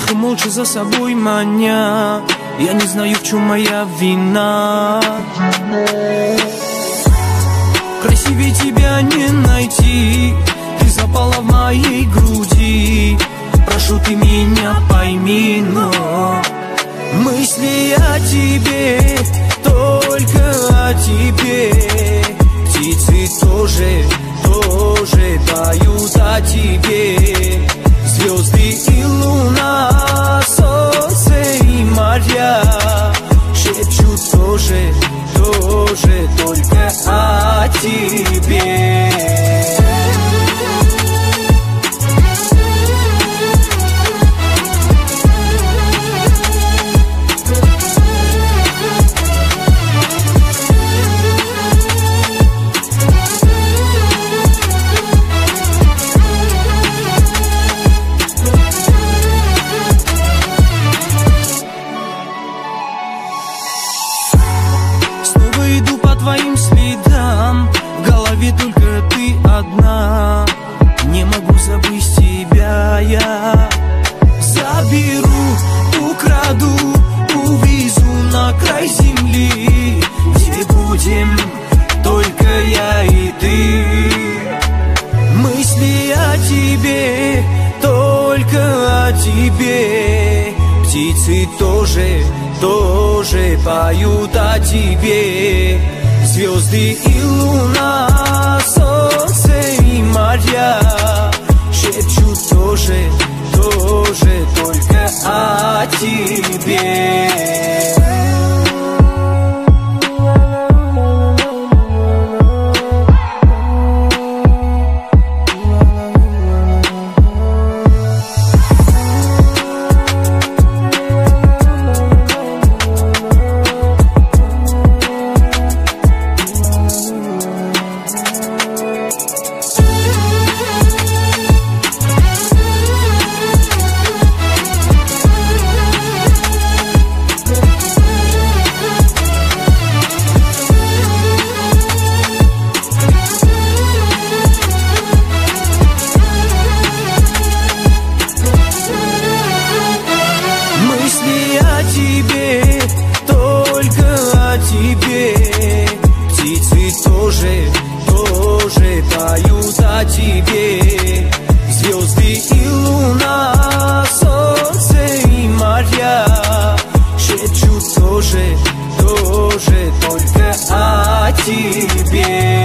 тихо, молча за собой маня. Я не знаю, в чем моя вина. Красивее тебя не найти, ты запала в моей груди. Прошу, ты меня пойми, но мысли о тебе, только о тебе. Птицы тоже поют о тебе. Звезды и луна, солнце и моря шепчут тоже только о тебе. Твоим следам, в голове только ты одна. Не могу забыть тебя я. Заберу, украду, увезу на край земли, где будем только я и ты. Мысли о тебе, только о тебе. Птицы тоже поют о тебе. Звезды и луна, солнце и моря шепчут тоже только о тебе. Тебе, только о тебе. Птицы тоже поют о тебе. Звезды и луна, солнце и моря шепчут тоже только о тебе.